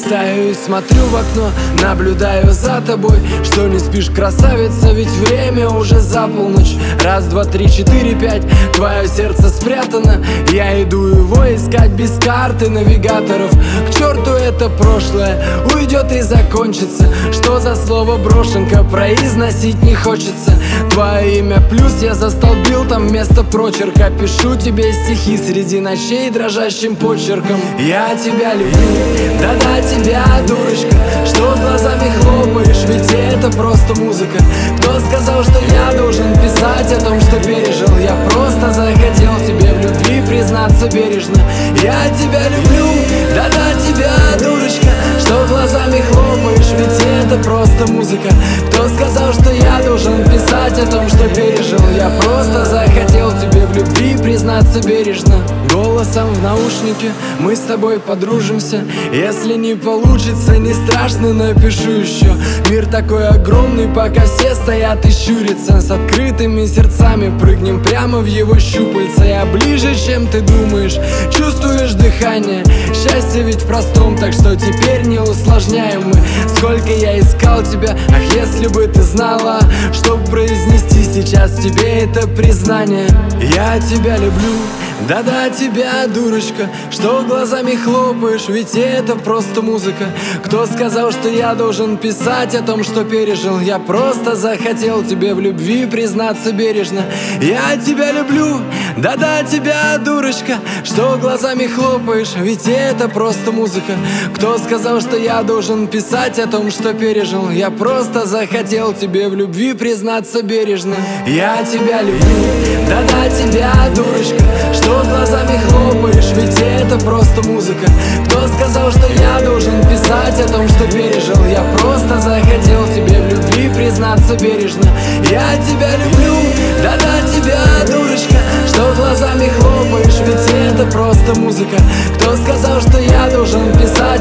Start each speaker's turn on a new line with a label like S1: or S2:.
S1: Листаю и смотрю в окно, наблюдаю за тобой. Что не спишь, красавица, ведь время уже за полночь. Раз, два, три, четыре, пять, твое сердце спрятано. Я иду его искать без карты навигаторов. К черту это прошлое, уйдет и закончится. Что за слово брошенка, произносить не хочется. Твое имя плюс я застолбил там вместо прочерка. Пишу тебе стихи среди ночей дрожащим почерком. Я тебя люблю, да-да, тебя, дурочка. Что глазами хлопаешь, ведь это просто музыка. Кто сказал, что я должен писать о том, что пережил? Я просто захотел тебе в любви признаться бережно. Я тебя люблю, да-да, тебя, дурочка. Что глазами хлопаешь, ведь это просто музыка. Кто сказал, что я должен писать о том, что пережил? Я просто захотел тебе в любви признаться бережно. Голосом в наушнике мы с тобой подружимся. Если не получится, не страшно, напишу еще. Мир такой огромный, пока все стоят и щурятся. С открытыми сердцами прыгнем прямо в его щупальца. Я ближе, чем ты думаешь, чувствуешь дыхание. Счастье ведь в простом, так что теперь не усложняем мы. Сколько я искал тебя, ах, если бы ты знала, чтоб произнести сейчас тебе это признание. Я тебя люблю, да-да, тебя, дурочка. Что глазами хлопаешь, ведь это просто музыка. Кто сказал, что я должен писать о том, что пережил? Я просто захотел тебе в любви признаться бережно. Я тебя люблю, да-да, тебя, дурочка. Что глазами хлопаешь, ведь это просто музыка. Кто сказал, что я должен писать о том, что пережил? Я просто захотел тебе в любви признаться бережно. Я тебя люблю, да-да, тебя, дурочка. Что глазами хлопаешь, ведь это просто музыка. Кто сказал, что я должен писать о том, что пережил? Я просто захотел тебе в любви признаться бережно. Я тебя люблю, да-да, тебя, дурочка. Что глазами хлопаешь, ведь это просто музыка. Кто сказал, что я должен писать